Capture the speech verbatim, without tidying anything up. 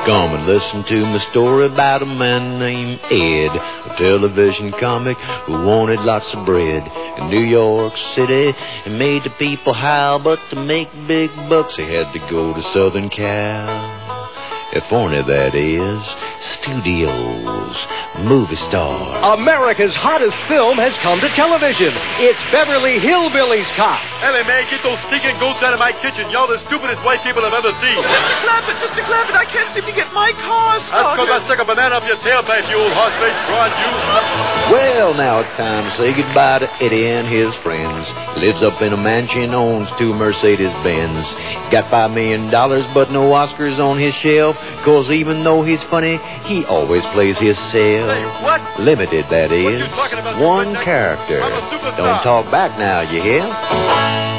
Come and listen to my story about a man named Ed, a television comic who wanted lots of bread in New York City and made the people howl, but to make big bucks he had to go to Southern Cal. California, that is. Studios. Movie star. America's hottest film has come to television. It's Beverly Hillbillies Cop. Ellie, man, get those stinking goats out of my kitchen. Y'all the stupidest white people I've ever seen. Mister Clampett, Mister Clampett, I can't seem to get my car started. That's because I stuck a banana up your tailpipe, you old horse-faced fraud, you. Well, now it's time to say goodbye to Eddie and his friends. He lives up in a mansion, owns two Mercedes-Benz. He's got five million dollars, but no Oscars on his shelf. Cause even though he's funny, he always plays himself. Hey, what? Limited, that is. What you talking about, One Superman? character. I'm a superstar. Don't talk back now, you hear?